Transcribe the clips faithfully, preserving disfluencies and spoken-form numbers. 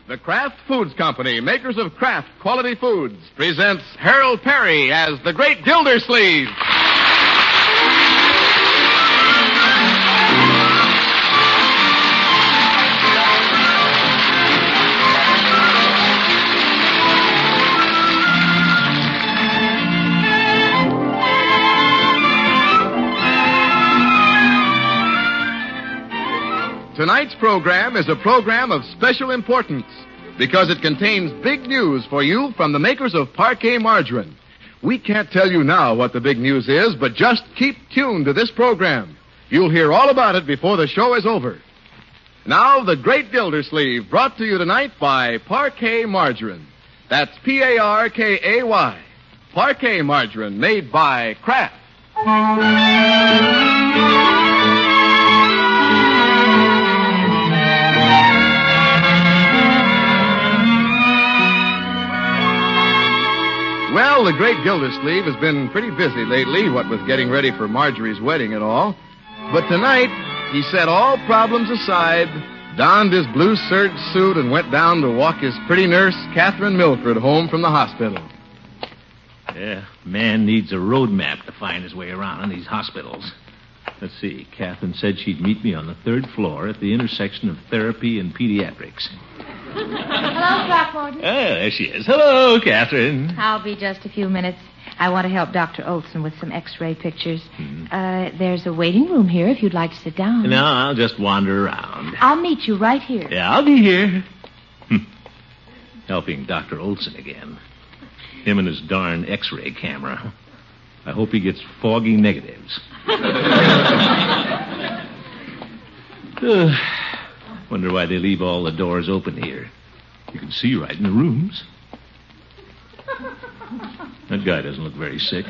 The Kraft Foods Company, makers of Kraft Quality Foods, presents Harold Perry as the Great Gildersleeve. Tonight's program is a program of special importance because it contains big news for you from the makers of Parquet Margarine. We can't tell you now what the big news is, but just keep tuned to this program. You'll hear all about it before the show is over. Now, the Great Gildersleeve, brought to you tonight by Parquet Margarine. That's P A R K A Y. Parquet Margarine, made by Kraft. Well, the Great Gildersleeve has been pretty busy lately, what with getting ready for Marjorie's wedding and all. But tonight, he set all problems aside, donned his blue serge suit, and went down to walk his pretty nurse, Catherine Milford, home from the hospital. Yeah, man needs a road map to find his way around in these hospitals. Let's see, Catherine said she'd meet me on the third floor at the intersection of therapy and pediatrics. Hello, Throckmorton. Oh, there she is. Hello, Catherine. I'll be just a few minutes. I want to help Doctor Olson with some x-ray pictures. Mm-hmm. Uh, there's a waiting room here if you'd like to sit down. No, I'll just wander around. I'll meet you right here. Yeah, I'll be here. Helping Doctor Olson again. Him and his darn x-ray camera. I hope he gets foggy negatives. uh, wonder why they leave all the doors open here. You can see right in the rooms. That guy doesn't look very sick.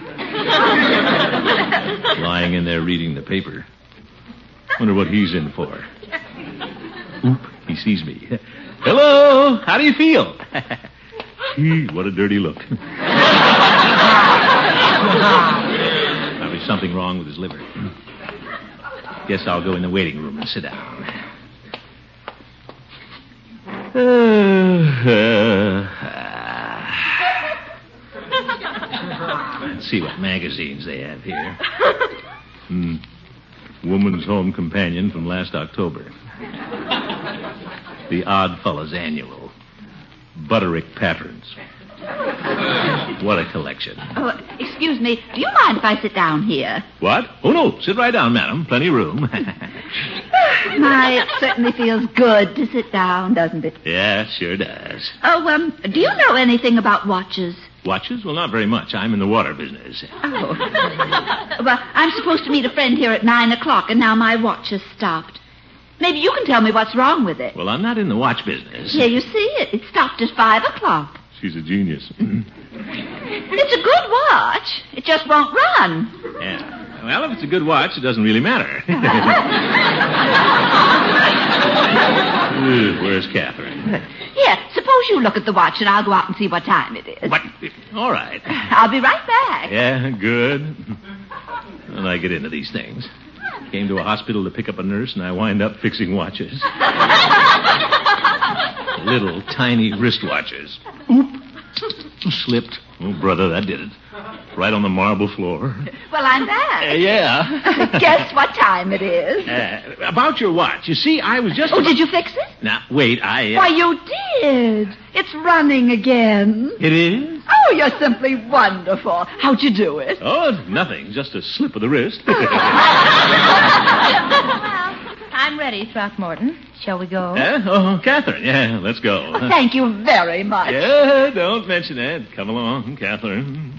Lying in there reading the paper. Wonder what he's in for. Oop, he sees me. Hello, how do you feel? Gee, what a dirty look. Probably something wrong with his liver. Guess I'll go in the waiting room and sit down. Uh, uh, Let's see what magazines they have here. Hmm. Woman's Home Companion from last October. The Odd Fellows Annual. Butterick Patterns. What a collection. Oh, excuse me. Do you mind if I sit down here? What? Oh, no. Sit right down, madam. Plenty of room. My, it certainly feels good to sit down, doesn't it? Yeah, sure does. Oh, um, do you know anything about watches? Watches? Well, not very much. I'm in the water business. Oh. Well, I'm supposed to meet a friend here at nine o'clock, and now my watch has stopped. Maybe you can tell me what's wrong with it. Well, I'm not in the watch business. Here, you see it. It stopped at five o'clock. She's a genius. It's a good watch. It just won't run. Yeah. Well, if it's a good watch, it doesn't really matter. Ooh, where's Catherine? Here, suppose you look at the watch, and I'll go out and see what time it is. What? All right. I'll be right back. Yeah, good. Well, I get into these things. Came to a hospital to pick up a nurse, and I wind up fixing watches. Little, tiny wristwatches. Oop. Slipped. Oh, brother, that did it. Right on the marble floor. Well, I'm back. Uh, yeah. Guess what time it is? Uh, about your watch. You see, I was just... Oh, about... did you fix it? Now, wait, I... Uh... Why, you did. It's running again. It is? Oh, you're simply wonderful. How'd you do it? Oh, nothing. Just a slip of the wrist. I'm ready, Throckmorton. Shall we go? Uh, oh, Catherine. Yeah, let's go. Oh, thank you very much. Yeah, don't mention it. Come along, Catherine.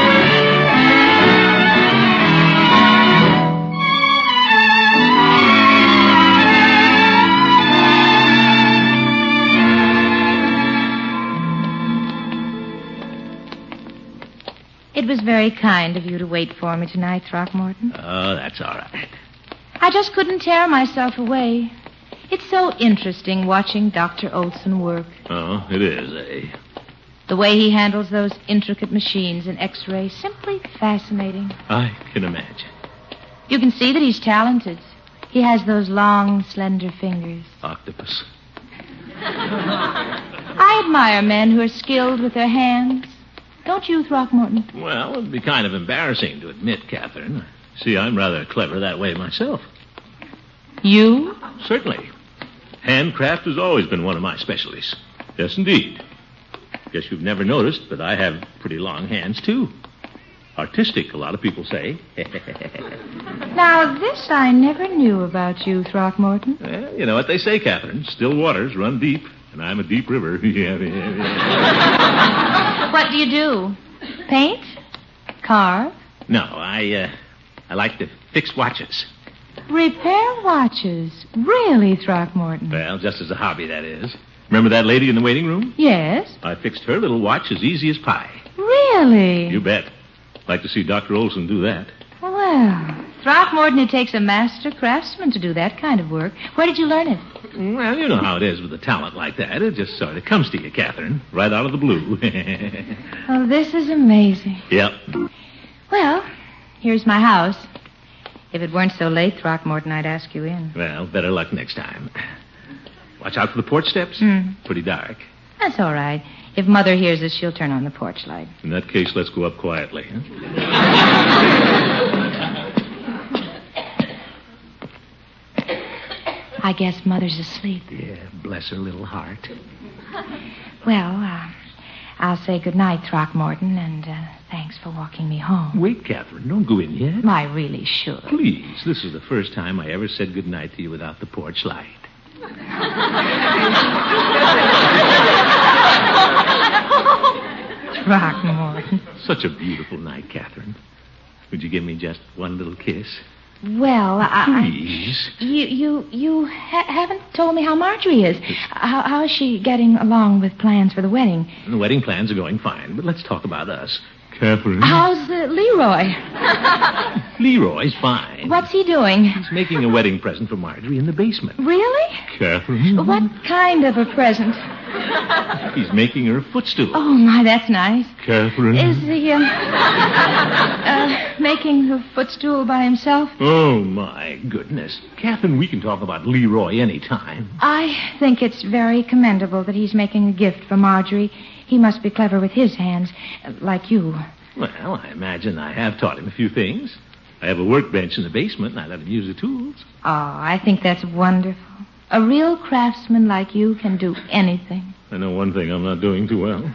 It was very kind of you to wait for me tonight, Throckmorton. Oh, that's all right. I just couldn't tear myself away. It's so interesting watching Doctor Olson work. Oh, it is, eh? The way he handles those intricate machines and x-rays, simply fascinating. I can imagine. You can see that he's talented. He has those long, slender fingers. Octopus. admire men who are skilled with their hands. Don't you, Throckmorton? Well, it'd be kind of embarrassing to admit, Catherine. See, I'm rather clever that way myself. You? Certainly. Handcraft has always been one of my specialties. Yes, indeed. Guess you've never noticed, but I have pretty long hands, too. Artistic, a lot of people say. Now, this I never knew about you, Throckmorton. Well, you know what they say, Catherine. Still waters run deep, and I'm a deep river. Yeah, yeah, yeah. What do you do? Paint? Carve? No, I, uh, I like to fix watches. Repair watches? Really, Throckmorton? Well, just as a hobby, that is. Remember that lady in the waiting room? Yes. I fixed her little watch as easy as pie. Really? You bet. Like to see Doctor Olson do that. Well, Throckmorton, it takes a master craftsman to do that kind of work. Where did you learn it? Well, you know how it is with a talent like that. It just sort of comes to you, Catherine, right out of the blue. Oh, this is amazing. Yep. Well, here's my house. If it weren't so late, Throckmorton, I'd ask you in. Well, better luck next time. Watch out for the porch steps. Mm. Pretty dark. That's all right. If Mother hears us, she'll turn on the porch light. In that case, let's go up quietly. Huh? I guess Mother's asleep. Yeah, bless her little heart. Well, uh, I'll say good night, Throckmorton, and uh, thanks for walking me home. Wait, Catherine, don't go in yet. I really should. Please, this is the first time I ever said good night to you without the porch light. Throckmorton. Such a beautiful night, Catherine. Would you give me just one little kiss? Well, I... Please. I, you you, you ha- haven't told me how Marjorie is. How, how is she getting along with plans for the wedding? The wedding plans are going fine, but let's talk about us. Catherine. How's uh, Leroy? Leroy's fine. What's he doing? He's making a wedding present for Marjorie in the basement. Really? Catherine. What kind of a present? He's making her a footstool. Oh, my, that's nice. Catherine. Is he um, uh, making the footstool by himself? Oh, my goodness. Catherine, we can talk about Leroy any time. I think it's very commendable that he's making a gift for Marjorie. He must be clever with his hands, uh, like you. Well, I imagine I have taught him a few things. I have a workbench in the basement, and I let him use the tools. Oh, I think that's wonderful. A real craftsman like you can do anything. I know one thing I'm not doing too well.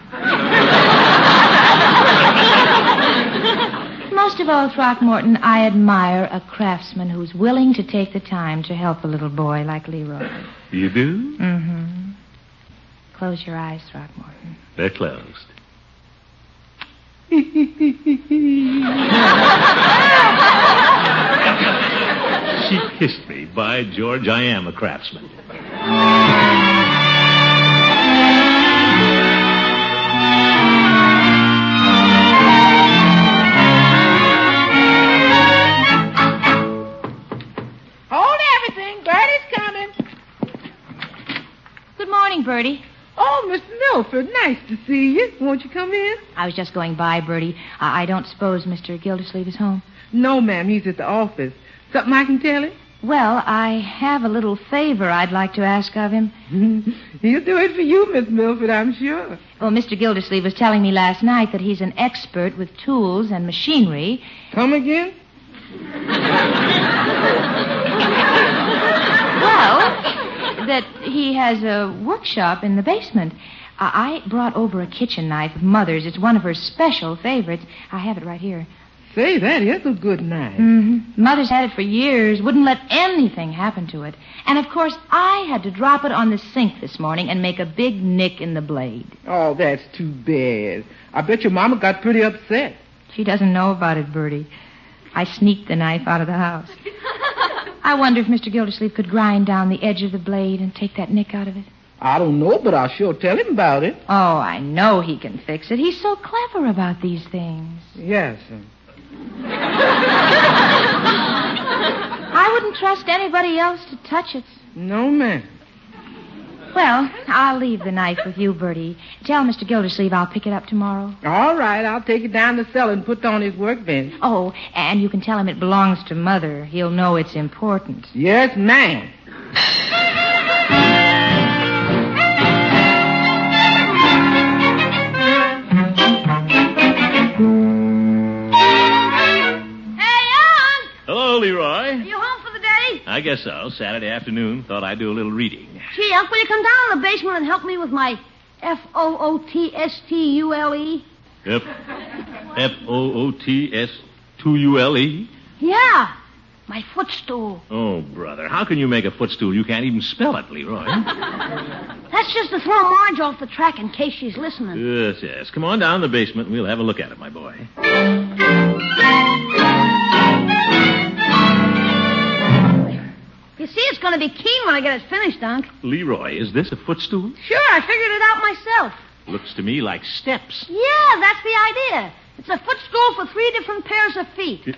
Most of all, Throckmorton, I admire a craftsman who's willing to take the time to help a little boy like Leroy. You do? Mm-hmm. Close your eyes, Throckmorton. They're closed. She kissed me. By George, I am a craftsman. Hold everything. Bertie's coming. Good morning, Bertie. Oh, Mister Milford, nice to see you. Won't you come in? I was just going by, Bertie. I, I don't suppose Mister Gildersleeve is home. No, ma'am, he's at the office. Something I can tell him? Well, I have a little favor I'd like to ask of him. He'll do it for you, Miss Milford, I'm sure. Well, Mister Gildersleeve was telling me last night that he's an expert with tools and machinery. Come again? Well, that he has a workshop in the basement. Uh, I brought over a kitchen knife of Mother's. It's one of her special favorites. I have it right here. Say, that is a good knife. Mm-hmm. Mother's had it for years. Wouldn't let anything happen to it. And, of course, I had to drop it on the sink this morning and make a big nick in the blade. Oh, that's too bad. I bet your mama got pretty upset. She doesn't know about it, Bertie. I sneaked the knife out of the house. I wonder if Mister Gildersleeve could grind down the edge of the blade and take that nick out of it. I don't know, but I'll sure tell him about it. Oh, I know he can fix it. He's so clever about these things. Yes, sir. I wouldn't trust anybody else to touch it. No, ma'am. Well, I'll leave the knife with you, Bertie. Tell Mister Gildersleeve I'll pick it up tomorrow. All right, I'll take it down the cellar and put it on his workbench. Oh, and you can tell him it belongs to Mother. He'll know it's important. Yes, ma'am. guess so. Saturday afternoon, thought I'd do a little reading. Gee, Unc, will you come down to the basement and help me with my F O O T S T U L E? F F O O T S two U L E? Yeah, my footstool. Oh, brother, how can you make a footstool? You can't even spell it, Leroy. That's just to throw Marge off the track in case she's listening. Yes, yes. Come on down to the basement and we'll have a look at it, my boy. You see, it's going to be keen when I get it finished, Unc. Leroy, is this a footstool? Sure, I figured it out myself. Looks to me like steps. Yeah, that's the idea. It's a footstool for three different pairs of feet.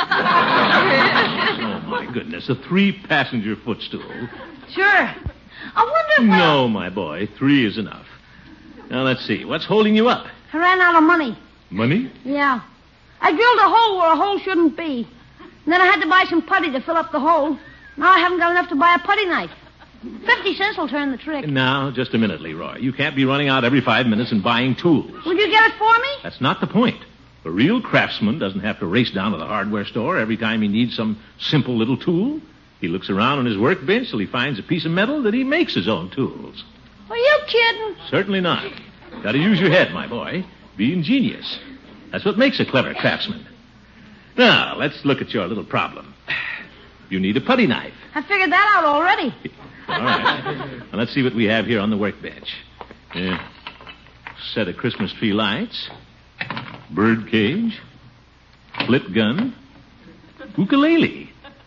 Oh, my goodness, a three-passenger footstool. Sure. I wonder if... No, my boy, three is enough. Now, let's see. What's holding you up? I ran out of money. Money? Yeah. I drilled a hole where a hole shouldn't be. And then I had to buy some putty to fill up the hole. Now I haven't got enough to buy a putty knife. Fifty cents will turn the trick. Now, just a minute, Leroy. You can't be running out every five minutes and buying tools. Will you get it for me? That's not the point. A real craftsman doesn't have to race down to the hardware store every time he needs some simple little tool. He looks around on his workbench till he finds a piece of metal that he makes his own tools. Are you kidding? Certainly not. Got to use your head, my boy. Be ingenious. That's what makes a clever craftsman. Now, let's look at your little problem. You need a putty knife. I figured that out already. All right. Now, let's see what we have here on the workbench. Uh, set of Christmas tree lights, bird cage, split gun, ukulele.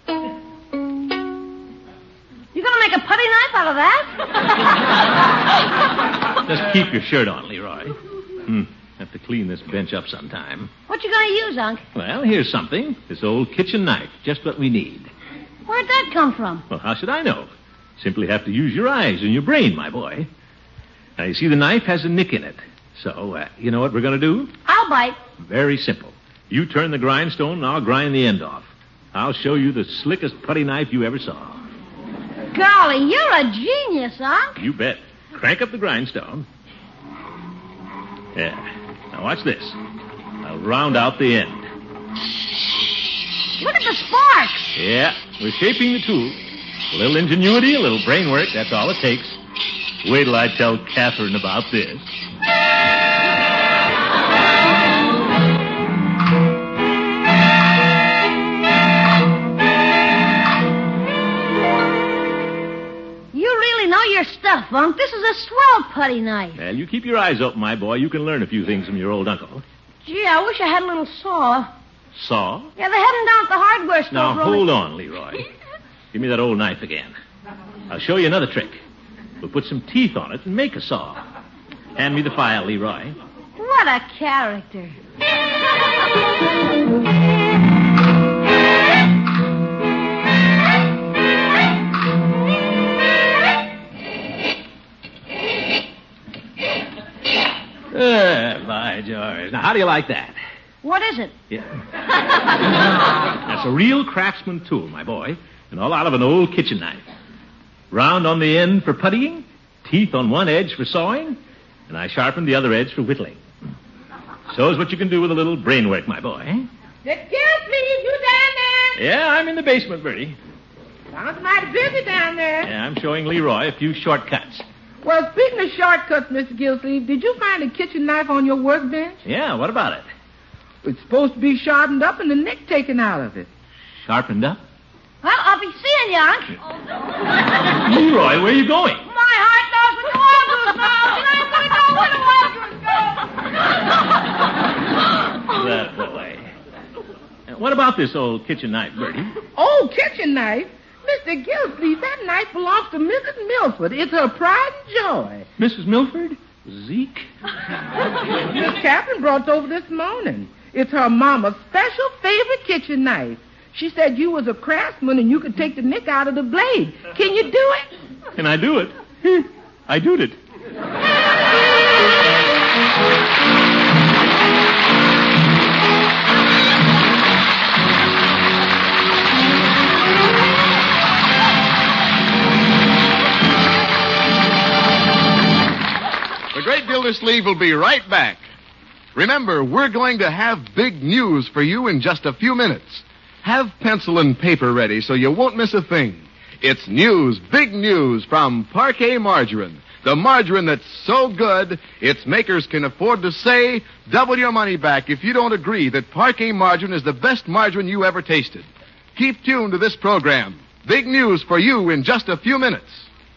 You gonna make a putty knife out of that? Just keep your shirt on, Leroy. Hmm. Have to clean this bench up sometime. What you gonna use, Unc? Well, here's something. This old kitchen knife. Just what we need. Where'd that come from? Well, how should I know? Simply have to use your eyes and your brain, my boy. Now, you see, the knife has a nick in it. So, uh, you know what we're going to do? I'll bite. Very simple. You turn the grindstone, and I'll grind the end off. I'll show you the slickest putty knife you ever saw. Golly, you're a genius, Unc. You bet. Crank up the grindstone. Yeah. Now, watch this. I'll round out the end. Look at the sparks. Yeah, we're shaping the tool. A little ingenuity, a little brain work, that's all it takes. Wait till I tell Catherine about this. You really know your stuff, Unc. This is a swell putty knife. Well, you keep your eyes open, my boy. You can learn a few things from your old uncle. Gee, I wish I had a little saw. Saw? Yeah, they're heading down at the hardware store. Now, Rolling. hold on, Leroy. Give me that old knife again. I'll show you another trick. We'll put some teeth on it and make a saw. Hand me the file, Leroy. What a character. Uh, by George. Now, how do you like that? What is it? Yeah. That's a real craftsman tool, my boy, and all out of an old kitchen knife. Round on the end for puttying, teeth on one edge for sawing, and I sharpened the other edge for whittling. So is what you can do with a little brain work, my boy. Excuse me, you down there? Yeah, I'm in the basement, Bertie. Sounds mighty busy down there. Yeah, I'm showing Leroy a few shortcuts. Well, speaking of shortcuts, Mister Gillsleeve, did you find a kitchen knife on your workbench? Yeah, what about it? It's supposed to be sharpened up and the nick taken out of it. Sharpened up? Well, I'll be seeing you, Unc. Leroy, where are you going? My heart knows what the Waldo's now. And I'm going to go where the Waldo's go. That boy. Uh, What about this old kitchen knife, Bertie? Oh, kitchen knife? Mister Gillsleeve, that knife belongs to Missus Milford. It's her pride and joy. Missus Milford? Zeke? Miss Catherine brought it over this morning. It's her mama's special favorite kitchen knife. She said you was a craftsman and you could take the nick out of the blade. Can you do it? Can I do it? I doed it. The Great Gildersleeve will be right back. Remember, we're going to have big news for you in just a few minutes. Have pencil and paper ready so you won't miss a thing. It's news, big news from Parquet Margarine. The margarine that's so good, its makers can afford to say, double your money back if you don't agree that Parquet Margarine is the best margarine you ever tasted. Keep tuned to this program. Big news for you in just a few minutes.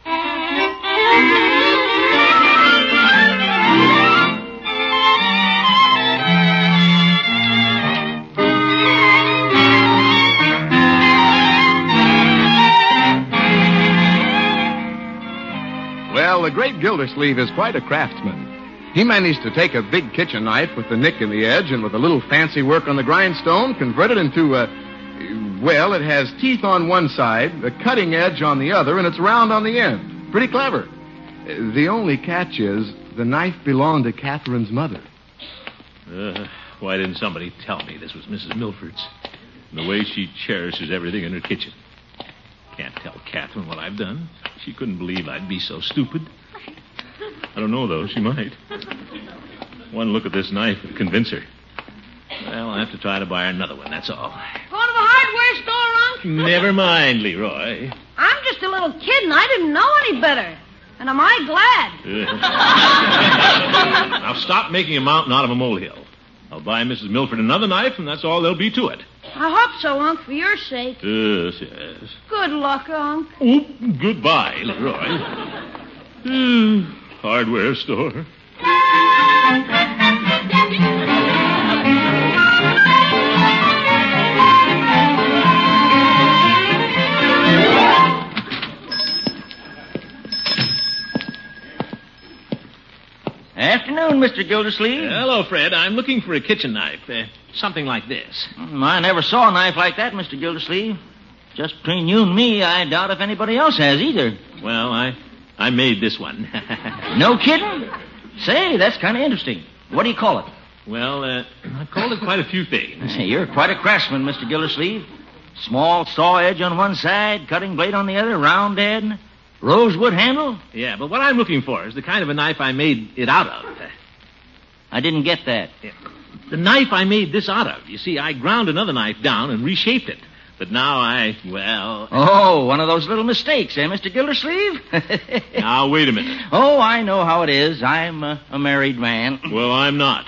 Well, the great Gildersleeve is quite a craftsman. He managed to take a big kitchen knife with the nick in the edge and with a little fancy work on the grindstone, convert it into a, well, it has teeth on one side, a cutting edge on the other, and it's round on the end. Pretty clever. The only catch is the knife belonged to Catherine's mother. Uh, why didn't somebody tell me this was Missus Milford's? And the way she cherishes everything in her kitchen. Can't tell Catherine what I've done. She couldn't believe I'd be so stupid. I don't know, though. She might. One look at this knife would convince her. Well, I'll have to try to buy her another one, that's all. Go to the hardware store, Unc? Never mind, Leroy. I'm just a little kid, and I didn't know any better. And am I glad? Uh. Now, stop making a mountain out of a molehill. I'll buy Missus Milford another knife, and that's all there'll be to it. I hope so, Unc, for your sake. Yes, yes. Good luck, Unc. Oh, goodbye, Leroy. Hmm, hardware store. Afternoon, Mister Gildersleeve. Uh, hello, Fred. I'm looking for a kitchen knife. Uh, something like this. Mm, I never saw a knife like that, Mister Gildersleeve. Just between you and me, I doubt if anybody else has either. Well, I I made this one. No kidding? Say, that's kind of interesting. What do you call it? Well, uh, I've called it quite a few things. Hey, you're quite a craftsman, Mister Gildersleeve. Small saw edge on one side, cutting blade on the other, round end, rosewood handle. Yeah, but what I'm looking for is the kind of a knife I made it out of. I didn't get that. The knife I made this out of. You see, I ground another knife down and reshaped it. But now I, well... Oh, one of those little mistakes, eh, Mister Gildersleeve? Now, wait a minute. Oh, I know how it is. I'm a, a married man. Well, I'm not.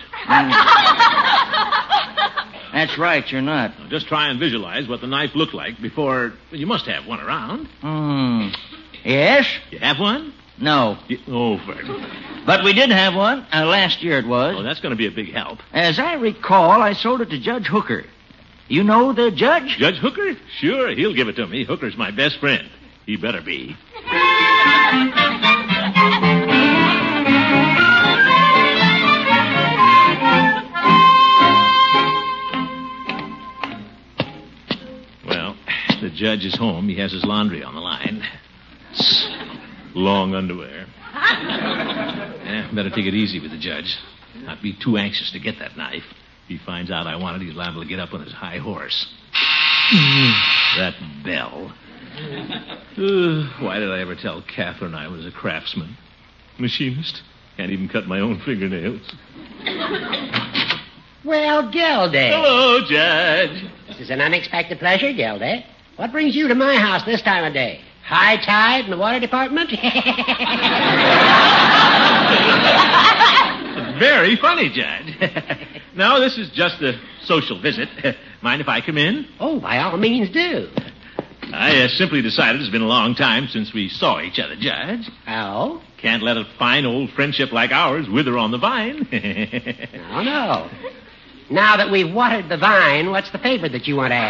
That's right, you're not. Now, just try and visualize what the knife looked like before... You must have one around. Hmm. Yes? You have one? No. You, oh, Fred. But we did have one. Uh, last year it was. Oh, that's going to be a big help. As I recall, I sold it to Judge Hooker. You know the judge? Judge Hooker? Sure, he'll give it to me. Hooker's my best friend. He better be. Well, the judge is home. He has his laundry on the line. Long underwear. Eh, better take it easy with the judge. Not be too anxious to get that knife. If he finds out I want it, he's liable to get up on his high horse. That bell. Uh, why did I ever tell Catherine I was a craftsman? Machinist. Can't even cut my own fingernails. Well, Gildy. Hello, Judge. This is an unexpected pleasure, Gildy. What brings you to my house this time of day? High tide in the water department? Very funny, Judge. No, this is just a social visit. Mind if I come in? Oh, by all means do. I uh, simply decided it's been a long time since we saw each other, Judge. Oh? Can't let a fine old friendship like ours wither on the vine. Oh, no. Now that we've watered the vine, what's the favor that you want to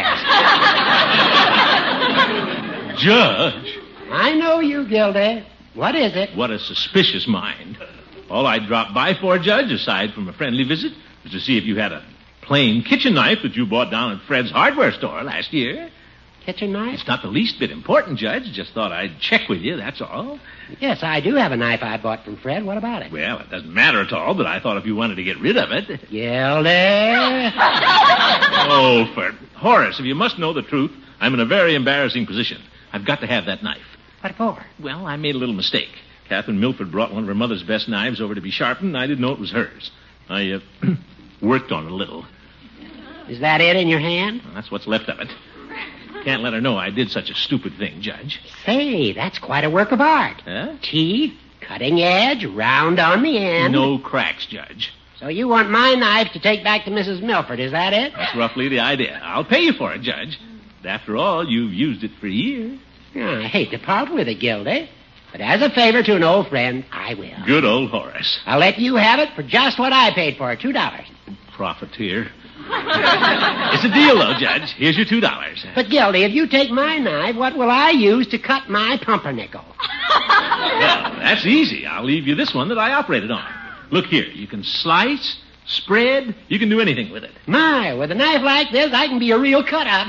ask? Judge. I know you, Gildy. What is it? What a suspicious mind. All I dropped by for, Judge, aside from a friendly visit, was to see if you had a plain kitchen knife that you bought down at Fred's hardware store last year. Kitchen knife? It's not the least bit important, Judge. Just thought I'd check with you, that's all. Yes, I do have a knife I bought from Fred. What about it? Well, it doesn't matter at all, but I thought if you wanted to get rid of it... Gildy? Oh, for Horace, if you must know the truth, I'm in a very embarrassing position. I've got to have that knife. What for? Well, I made a little mistake. Catherine Milford brought one of her mother's best knives over to be sharpened, and I didn't know it was hers. I uh, worked on it a little. Is that it in your hand? Well, that's what's left of it. Can't let her know I did such a stupid thing, Judge. Say, that's quite a work of art. Huh? Teeth, cutting edge, round on the end. No cracks, Judge. So you want my knife to take back to Missus Milford, is that it? That's roughly the idea. I'll pay you for it, Judge. After all, you've used it for years. Oh, I hate to part with it, Gildy. But as a favor to an old friend, I will. Good old Horace. I'll let you have it for just what I paid for it, two dollars. Profiteer. It's a deal, though, Judge. Here's your two dollars. But, Gildy, if you take my knife, what will I use to cut my pumpernickel? Well, that's easy. I'll leave you this one that I operated on. Look here. You can slice, spread. You can do anything with it. My, with a knife like this, I can be a real cut-up.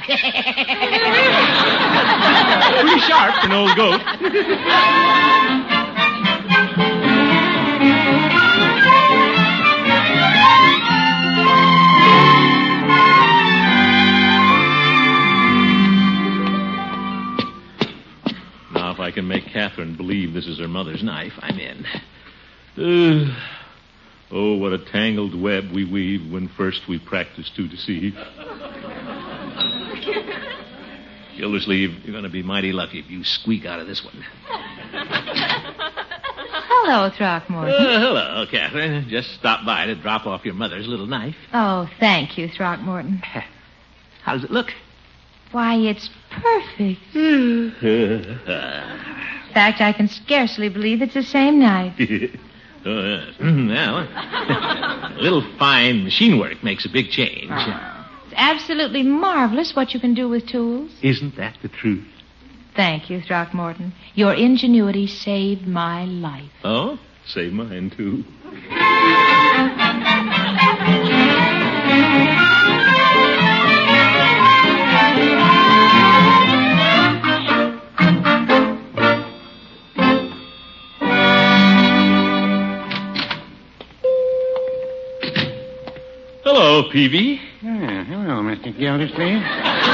Pretty sharp for an old goat. Now, if I can make Catherine believe this is her mother's knife, I'm in. Uh, oh, what a tangled web we weave when first we practice to deceive. Gildersleeve, you're going to be mighty lucky if you squeak out of this one. Hello, Throckmorton. Uh, hello, Catherine. Just stopped by to drop off your mother's little knife. Oh, thank you, Throckmorton. How does it look? Why, it's perfect. In fact, I can scarcely believe it's the same knife. Oh, yes. Well, a little fine machine work makes a big change. It's absolutely marvelous what you can do with tools. Isn't that the truth? Thank you, Throckmorton. Your ingenuity saved my life. Oh? Save mine, too. Hello, Peavy. Ah, hello, Mister Gildersleeve.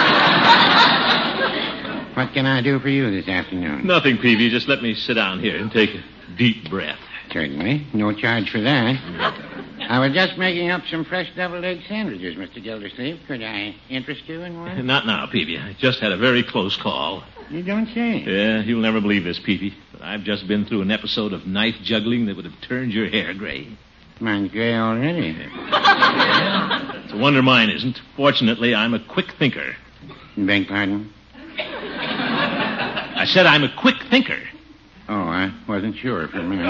What can I do for you this afternoon? Nothing, Peavy. Just let me sit down here and take a deep breath. Certainly. No charge for that. I was just making up some fresh deviled egg sandwiches, Mister Gildersleeve. Could I interest you in one? Not now, Peavy. I just had a very close call. You don't say. Yeah, you'll never believe this, Peavy, but I've just been through an episode of knife juggling that would have turned your hair gray. Mine's gray already. It's a wonder mine isn't. Fortunately, I'm a quick thinker. Beg pardon? I said I'm a quick thinker. Oh, I wasn't sure for a minute.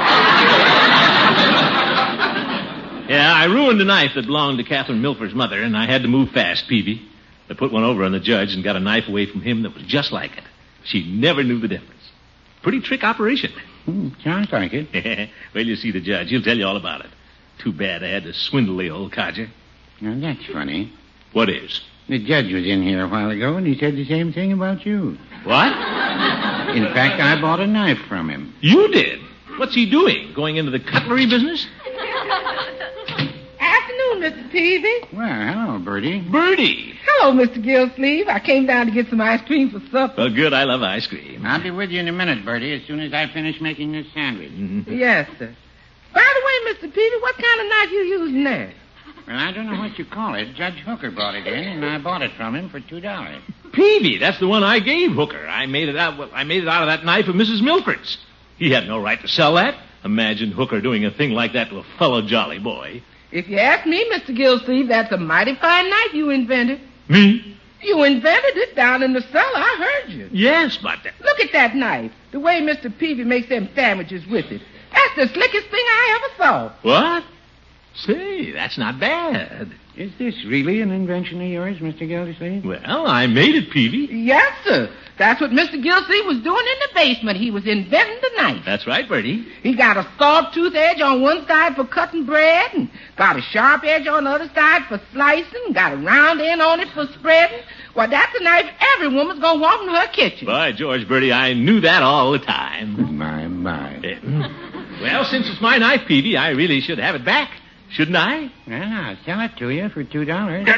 Yeah, I ruined a knife that belonged to Catherine Milford's mother, and I had to move fast, Peavy. I put one over on the judge and got a knife away from him that was just like it. She never knew the difference. Pretty trick operation. Hmm, sounds like it. Well, you see the judge. He'll tell you all about it. Too bad I had to swindle the old codger. Now, that's funny. What is? The judge was in here a while ago, and he said the same thing about you. What? In fact, I bought a knife from him. You did? What's he doing? Going into the cutlery business? Afternoon, Mister Peavy. Well, hello, Bertie. Bertie. Hello, Mister Gilsleeve. I came down to get some ice cream for supper. Oh, good. I love ice cream. I'll be with you in a minute, Bertie, as soon as I finish making this sandwich. Mm-hmm. Yes, sir. By the way, Mister Peavy, what kind of knife you using there? Well, I don't know what you call it. Judge Hooker brought it in, and I bought it from him for two dollars. Peavy, that's the one I gave Hooker. I made it out. Well, I made it out of that knife of Missus Milford's. He had no right to sell that. Imagine Hooker doing a thing like that to a fellow jolly boy. If you ask me, Mister Gilsleeve, that's a mighty fine knife you invented. Me? You invented it down in the cellar. I heard you. Yes, but... Look at that knife. The way Mister Peavy makes them sandwiches with it. That's the slickest thing I ever saw. What? Say, that's not bad. Is this really an invention of yours, Mister Gildersleeve? Well, I made it, Peavy. Yes, sir. That's what Mister Gilsleeve was doing in the basement. He was inventing the knife. That's right, Bertie. He got a sawtooth edge on one side for cutting bread, and got a sharp edge on the other side for slicing, got a round end on it for spreading. Well, that's a knife every woman's going to want in her kitchen. By George, Bertie, I knew that all the time. My, my. Uh, well, since it's my knife, Peavy, I really should have it back. Shouldn't I? Well, I'll sell it to you for two dollars.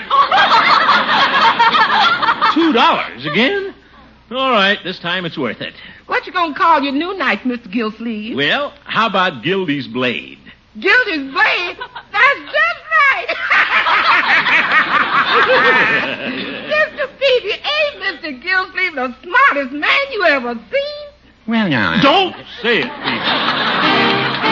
Two dollars again? All right, this time it's worth it. What you gonna call your new knife, Mister Gilsleeve? Well, how about Gildy's blade? Gildy's blade? That's just right. Mister Peavy, amen. Mister Gilsleeve the smartest man you ever seen? Well, now. Don't say it, Peavy.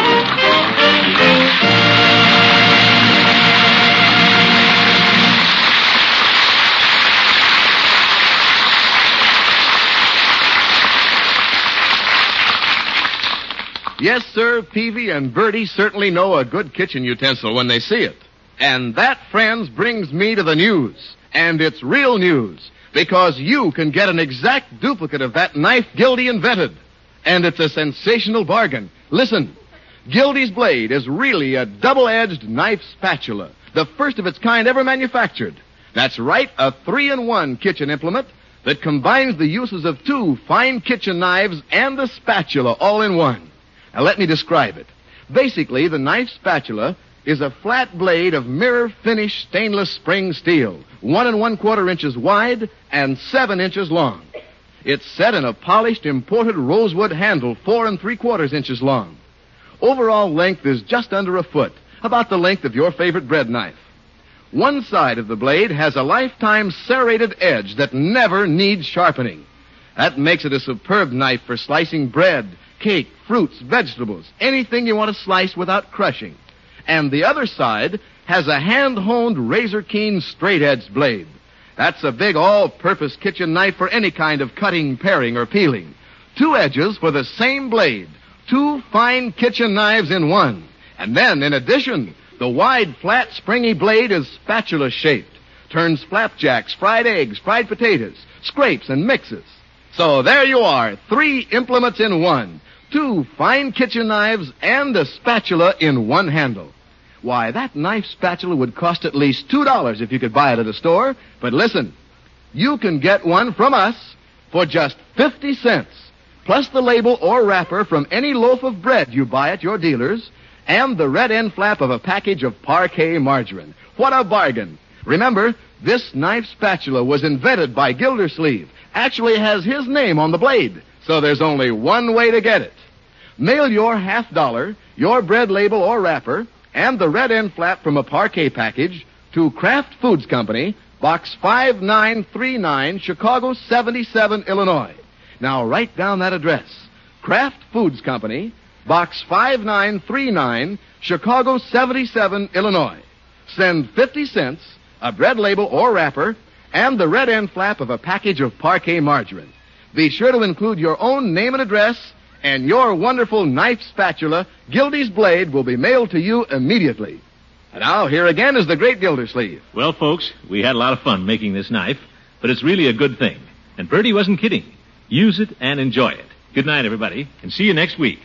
Yes, sir, Peavy and Bertie certainly know a good kitchen utensil when they see it. And that, friends, brings me to the news. And it's real news, because you can get an exact duplicate of that knife Gildy invented. And it's a sensational bargain. Listen, Gildy's blade is really a double-edged knife spatula, the first of its kind ever manufactured. That's right, a three-in-one kitchen implement that combines the uses of two fine kitchen knives and the spatula all in one. Now, let me describe it. Basically, the knife spatula is a flat blade of mirror-finished stainless spring steel, one and one quarter inches wide and seven inches long. It's set in a polished imported rosewood handle, four and three quarters inches long. Overall length is just under a foot, about the length of your favorite bread knife. One side of the blade has a lifetime serrated edge that never needs sharpening. That makes it a superb knife for slicing bread, cake, fruits, vegetables, anything you want to slice without crushing. And the other side has a hand-honed, razor-keen, straight-edged blade. That's a big all-purpose kitchen knife for any kind of cutting, paring, or peeling. Two edges for the same blade. Two fine kitchen knives in one. And then, in addition, the wide, flat, springy blade is spatula-shaped. Turns flapjacks, fried eggs, fried potatoes, scrapes, and mixes. So there you are, three implements in one. Two fine kitchen knives and a spatula in one handle. Why, that knife spatula would cost at least two dollars if you could buy it at a store. But listen, you can get one from us for just fifty cents, plus the label or wrapper from any loaf of bread you buy at your dealer's, and the red end flap of a package of Parquet margarine. What a bargain. Remember, this knife spatula was invented by Gildersleeve. Actually has his name on the blade. So there's only one way to get it. Mail your half dollar, your bread label or wrapper, and the red end flap from a Parquet package to Kraft Foods Company, Box five nine three nine, Chicago seventy-seven, Illinois. Now write down that address. Kraft Foods Company, Box five nine three nine, Chicago seventy-seven, Illinois. Send fifty cents, a bread label or wrapper, and the red end flap of a package of Parquet margarine. Be sure to include your own name and address, and your wonderful knife spatula, Gildy's blade, will be mailed to you immediately. And now, here again is the great Gildersleeve. Well, folks, we had a lot of fun making this knife, but it's really a good thing. And Bertie wasn't kidding. Use it and enjoy it. Good night, everybody, and see you next week.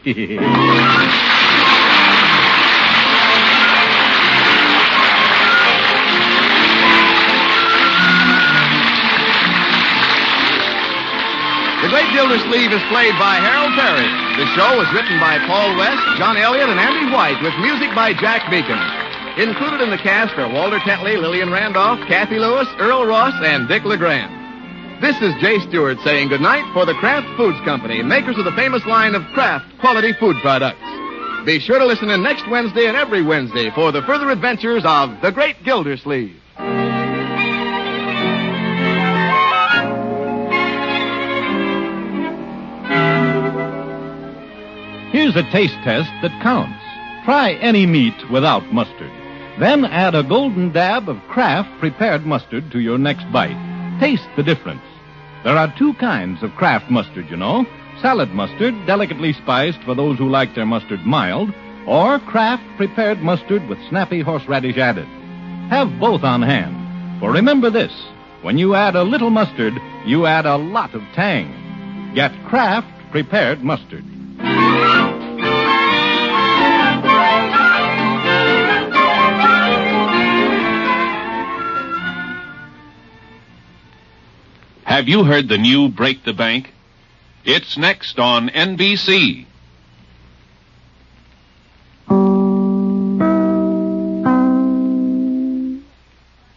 The Great Gildersleeve is played by Harold Perry. The show was written by Paul West, John Elliott, and Andy White, with music by Jack Beacon. Included in the cast are Walter Tetley, Lillian Randolph, Kathy Lewis, Earl Ross, and Dick LeGrand. This is Jay Stewart saying goodnight for the Kraft Foods Company, makers of the famous line of Kraft quality food products. Be sure to listen in next Wednesday and every Wednesday for the further adventures of the Great Gildersleeve. Here's a taste test that counts. Try any meat without mustard. Then add a golden dab of Kraft prepared mustard to your next bite. Taste the difference. There are two kinds of Kraft mustard, you know. Salad mustard, delicately spiced for those who like their mustard mild, or Kraft prepared mustard with snappy horseradish added. Have both on hand. For remember this, when you add a little mustard, you add a lot of tang. Get Kraft prepared mustard. Have you heard the new Break the Bank? It's next on N B C.